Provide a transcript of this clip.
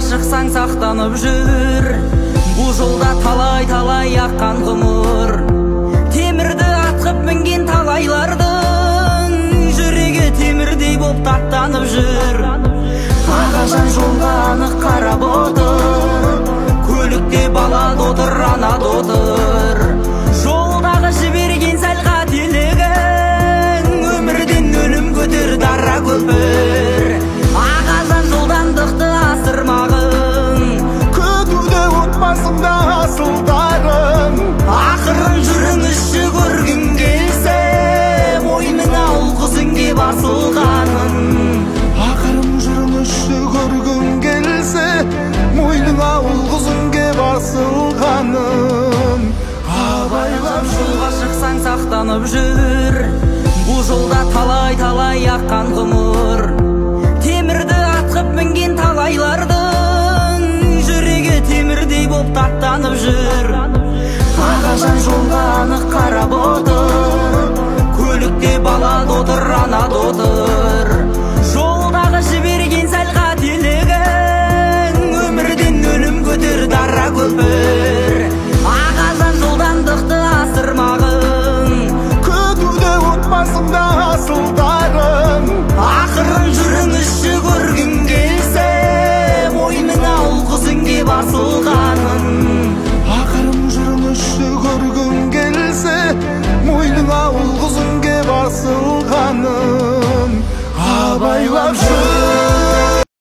шықсаң сақтанып жүр. Бұл жолда талай аққан ғұмыр, темірді атқып мінген талайлардың жүрегі темірдей боп таптанып жүр. Ағажан жолға анық қарап отыр, көлікте бала дотыр, ана дотыр. Жолдағы жіберген сәл қателігің өмірден өлім көтер дара көпір. Ағажан жолдандықты асырмағын, күтуді отбасында асылдарың. ақырын жүріңізші көргің келсе, мойныңа ұл қызың кеп асылғанын. Ақырын жүріңізші көргің келсе, мойныңа ұл қызың кеп асылғанын. Абайлап Жолға шықсаң сақтанып жүр. Бұл жолда талай аққан ғұмыр, темірді атқып мінген талайлардың жүрегі темірдей боп таптанып жүр. Ағажан жолға анық қарап отыр, көлікте бала дотыр, ана дотыр.